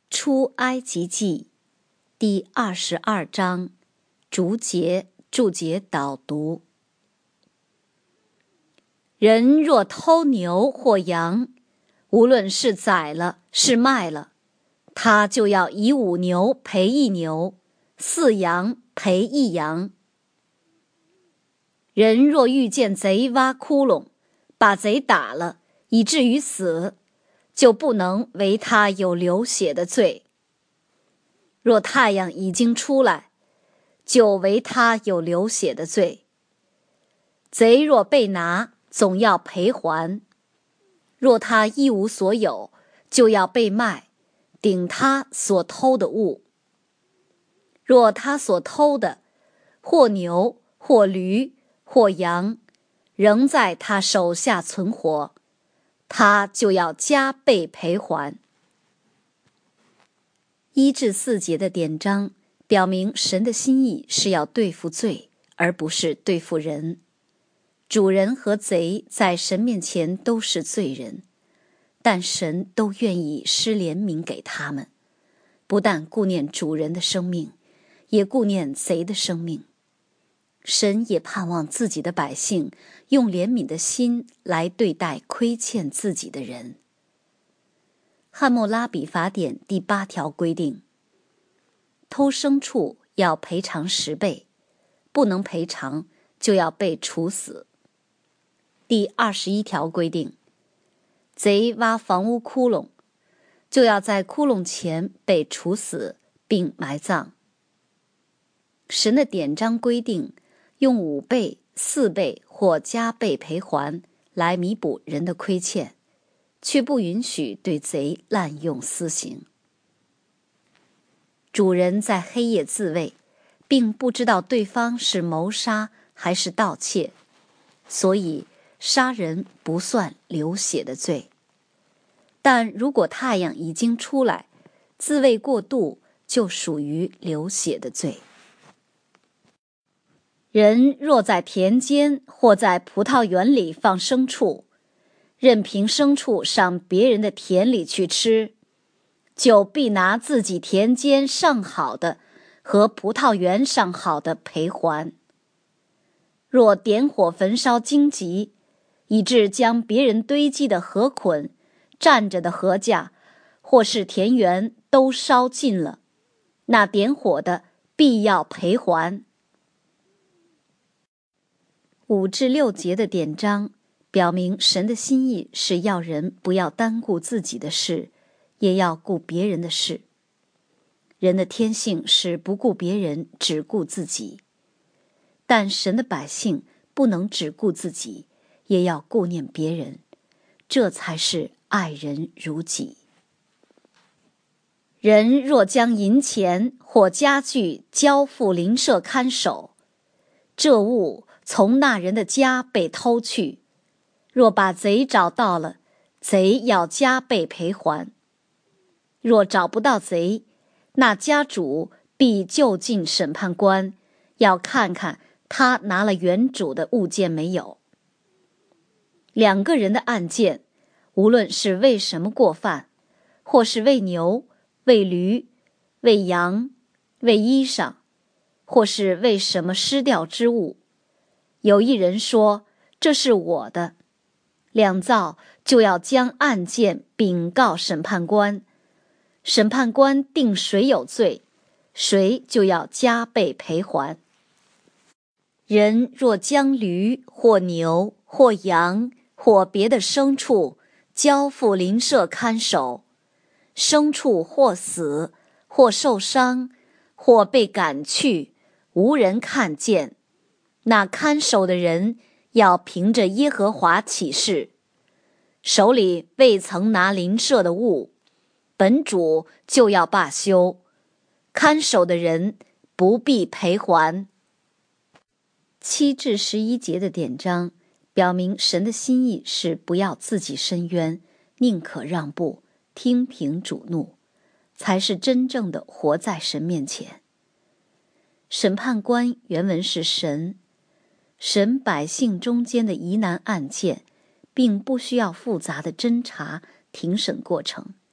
出埃及记第22章注解导读。人若偷牛或羊，无论是宰了是卖了，他就要以5牛赔1牛，4羊赔1羊。人若遇见贼挖窟窿，把贼打了，以至于死，就不能为他有流血的罪。若太阳已经出来，就为他有流血的罪。贼若被拿，总要赔还。若他一无所有，就要被卖，顶他所偷的物。若他所偷的，或牛，或驴，或羊，仍在他手下存活，他就要加倍赔还。1至4节的典章表明神的心意是要对付罪，而不是对付人。主人和贼在神面前都是罪人，但神都愿意施怜悯给他们，不但顾念主人的生命，也顾念贼的生命。神也盼望自己的百姓用怜悯的心来对待亏欠自己的人。汉谟拉比法典第8条规定，偷牲畜要赔偿10倍，不能赔偿就要被处死。第21条规定，贼挖房屋窟窿，就要在窟窿前被处死并埋葬。神的典章规定，用5倍、4倍或加倍赔还来弥补人的亏欠，却不允许对贼滥用私刑。主人在黑夜自卫，并不知道对方是谋杀还是盗窃，所以杀人不算流血的罪。但如果太阳已经出来，自卫过度，就属于流血的罪。人若在田间或在葡萄园里放牲畜，任凭牲畜上别人的田里去吃，就必拿自己田间上好的和葡萄园上好的赔还。若点火焚烧荆棘，以致将别人堆积的禾捆、站着的禾架或是田园都烧尽了，那点火的必要赔还。5至6节的典章表明神的心意是要人不要单顾自己的事，也要顾别人的事。人的天性是不顾别人，只顾自己，但神的百姓不能只顾自己，也要顾念别人，这才是爱人如己。人若将银钱或家具交付邻舍看守，这物从那人的家被偷去，若把贼找到了，贼要加倍赔还。若找不到贼，那家主必就近审判官，要看看他拿了原主的物件没有。2个人的案件，无论是为什么过犯，或是为牛、为驴、为羊、为衣裳，或是为什么失掉之物，有一人说这是我的，2造就要将案件禀告审判官，审判官定谁有罪，谁就要加倍赔还。人若将驴或牛或羊或别的牲畜交付邻舍看守，牲畜或死或受伤或被赶去，无人看见，那看守的人要凭着耶和华起誓，手里未曾拿邻舍的物，本主就要罢休，看守的人不必赔还。7至11节的典章表明神的心意是不要自己伸冤，宁可让步，听凭主怒，才是真正的活在神面前。审判官原文是神，神百姓中间的疑难案件并不需要复杂的侦查庭审过程，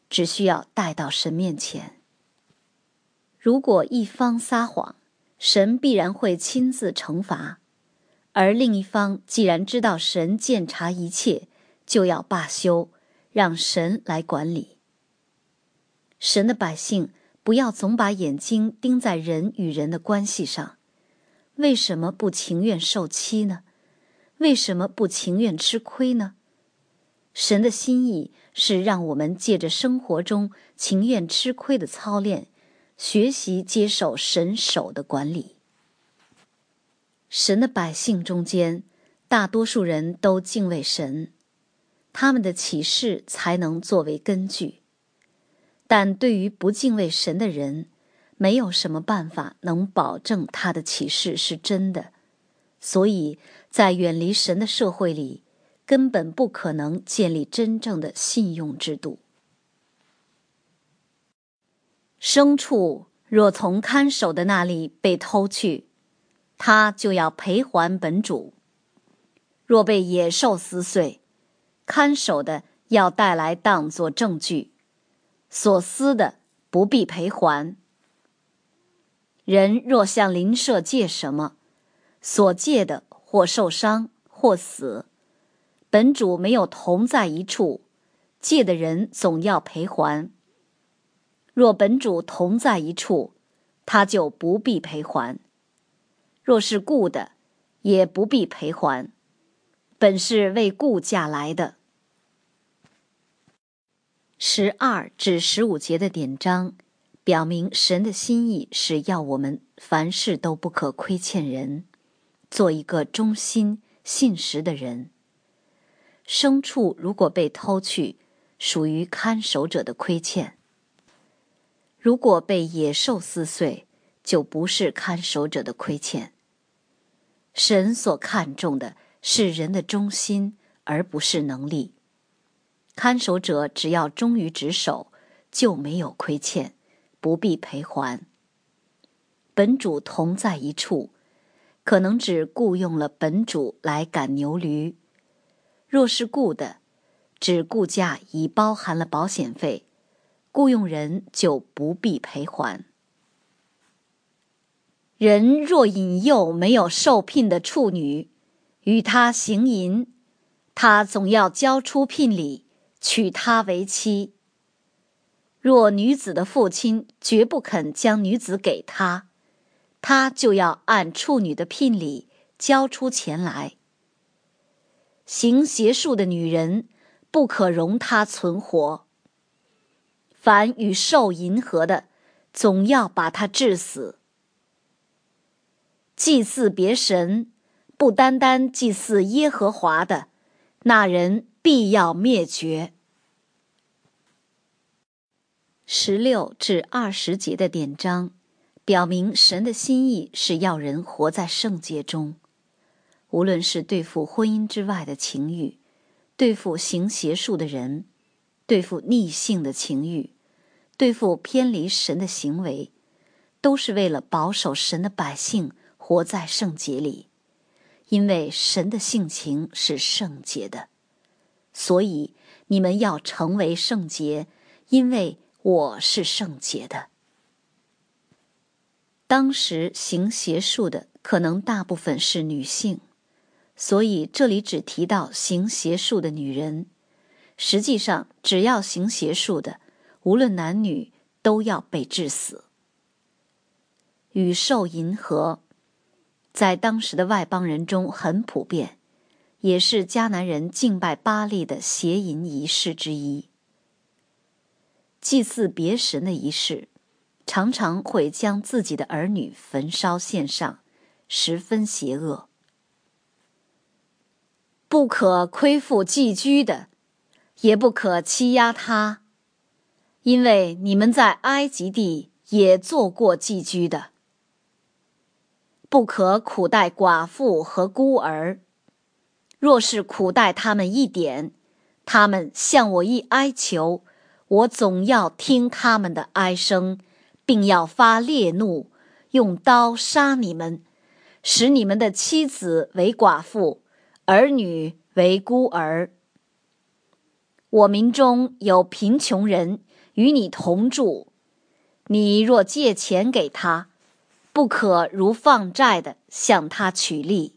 只需要带到神面前。如果一方撒谎，神必然会亲自惩罚，而另一方既然知道神鉴察一切，就要罢休，让神来管理。神的百姓不要总把眼睛盯在人与人的关系上。为什么不情愿受欺呢？为什么不情愿吃亏呢？神的心意是让我们借着生活中情愿吃亏的操练，学习接受神手的管理。神的百姓中间，大多数人都敬畏神，他们的启示才能作为根据。但对于不敬畏神的人，没有什么办法能保证他的启示是真的，所以在远离神的社会里，根本不可能建立真正的信用制度。牲畜若从看守的那里被偷去，他就要赔还本主；若被野兽撕碎，看守的要带来当作证据，所撕的不必赔还。人若向邻舍借什么，所借的或受伤或死，本主没有同在一处，借的人总要赔还。若本主同在一处，他就不必赔还；若是雇的，也不必赔还，本是为雇价来的。12至15节的典章表明神的心意是要我们凡事都不可亏欠人，做一个忠心信实的人。牲畜如果被偷去，属于看守者的亏欠；如果被野兽撕碎，就不是看守者的亏欠。神所看重的是人的忠心，而不是能力。看守者只要忠于职守，就没有亏欠，不必赔还。本主同在一处，可能只雇用了本主来赶牛驴；若是雇的，只雇价已包含了保险费，雇用人就不必赔还。人若引诱没有受聘的处女，与他行淫，他总要交出聘礼，娶她为妻。若女子的父亲绝不肯将女子给他，他就要按处女的聘礼交出钱来。行邪术的女人不可容她存活，凡与兽淫合的，总要把她治死。祭祀别神，不单单祭祀耶和华的，那人必要灭绝。16至20节的典章表明神的心意是要人活在圣洁中，无论是对付婚姻之外的情欲，对付行邪术的人，对付逆性的情欲，对付偏离神的行为，都是为了保守神的百姓活在圣洁里，因为神的性情是圣洁的。所以你们要成为圣洁，因为我是圣洁的。当时行邪术的可能大部分是女性，所以这里只提到行邪术的女人。实际上只要行邪术的，无论男女，都要被治死。与兽淫合在当时的外邦人中很普遍，也是迦南人敬拜巴力的邪淫仪式之一。祭祀别神的仪式常常会将自己的儿女焚烧献上，十分邪恶。不可亏负寄居的，也不可欺压他，因为你们在埃及地也做过寄居的。不可苦待寡妇和孤儿，若是苦待他们一点，他们向我一哀求，我总要听他们的哀声，并要发烈怒，用刀杀你们，使你们的妻子为寡妇，儿女为孤儿。我民中有贫穷人， 与你同住。你若借钱给他，不可如放债的向他取利。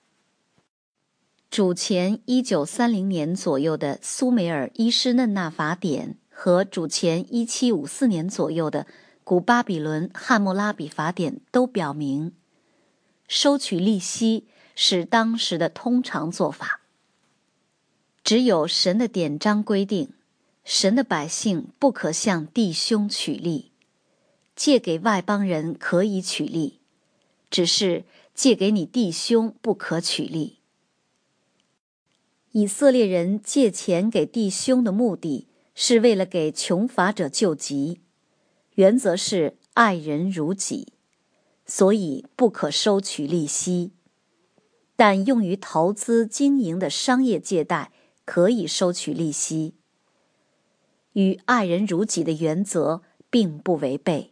主前1930年左右的苏美尔伊施嫩纳法典和主前1754年左右的古巴比伦汉谟拉比法典都表明，收取利息是当时的通常做法。只有神的典章规定，神的百姓不可向弟兄取利，借给外邦人可以取利，只是借给你弟兄不可取利。以色列人借钱给弟兄的目的是为了给穷乏者救急，原则是爱人如己，所以不可收取利息。但用于投资经营的商业借贷可以收取利息，与爱人如己的原则并不违背。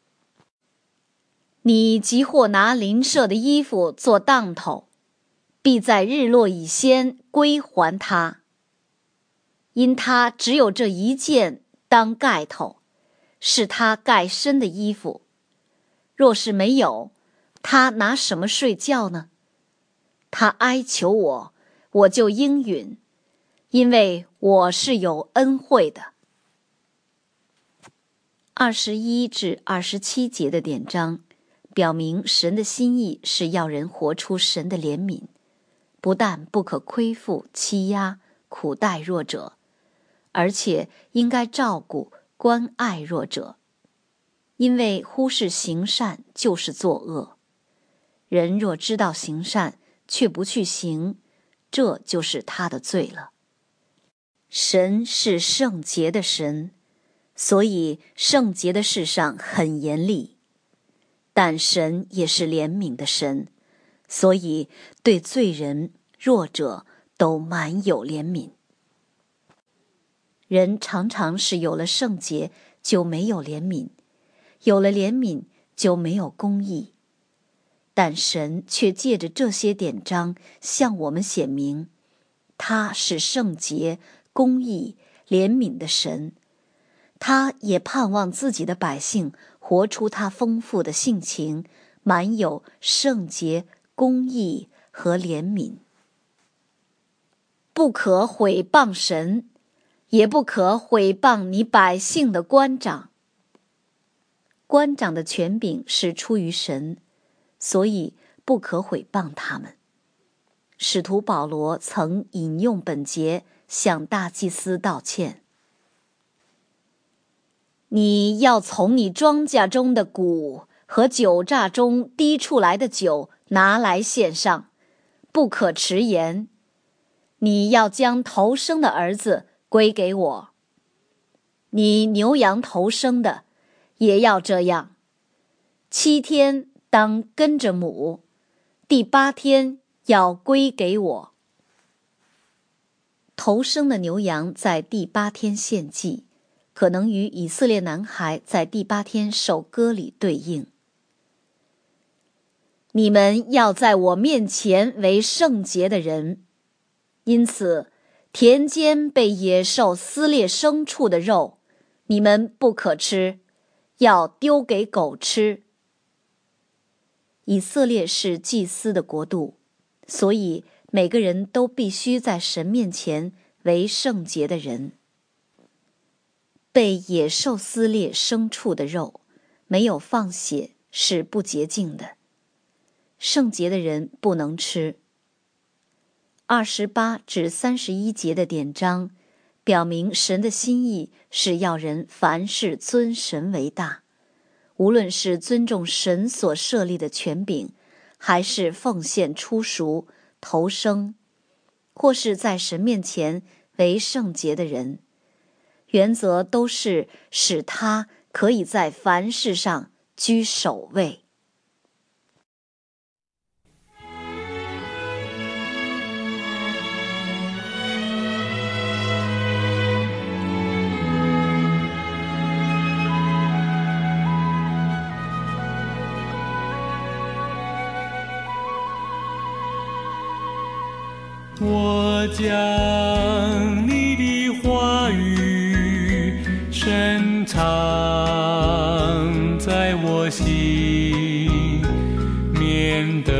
你即或拿邻舍的衣服做当头，必在日落以先归还他，因他只有这一件当盖头，是他盖身的衣服。若是没有，他拿什么睡觉呢？他哀求我，我就应允，因为我是有恩惠的。21至27节的典章表明，神的心意是要人活出神的怜悯，不但不可亏负、欺压、苦待弱者，而且应该照顾、关爱弱者。因为忽视行善就是作恶，人若知道行善却不去行，这就是他的罪了。神是圣洁的神，所以圣洁的事上很严厉，但神也是怜悯的神，所以对罪人、弱者都满有怜悯。人常常是有了圣洁就没有怜悯，有了怜悯就没有公义，但神却借着这些典章向我们显明，他是圣洁、公义、怜悯的神，他也盼望自己的百姓活出他丰富的性情，满有圣洁、公义和怜悯。不可毁谤神，也不可毁谤你百姓的官长。官长的权柄是出于神，所以不可毁谤他们。使徒保罗曾引用本节向大祭司道歉。你要从你庄稼中的谷和酒榨中滴出来的酒拿来献上，不可迟延。你要将头生的儿子归给我。你牛羊头生的也要这样，7天当跟着母，第8天要归给我。头生的牛羊在第8天献祭，可能与以色列男孩在第8天受割礼对应。你们要在我面前为圣洁的人，因此田间被野兽撕裂牲畜的肉，你们不可吃，要丢给狗吃。以色列是祭司的国度，所以每个人都必须在神面前为圣洁的人。被野兽撕裂牲畜的肉，没有放血是不洁净的，圣洁的人不能吃。28至31节的典章表明，神的心意是要人凡事尊神为大，无论是尊重神所设立的权柄，还是奉献出赎、投生，或是在神面前为圣洁的人，原则都是使他可以在凡事上居首位。 我将你的话语深我心，免得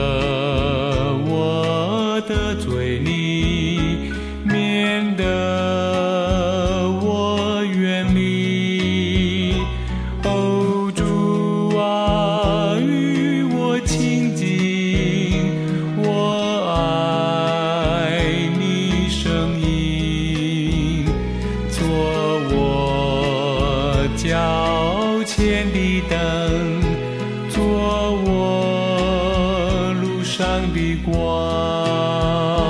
我得罪你，免得我远离。哦，主啊，与我亲近，我爱你声音，做我脚前的灯，做我路上的光。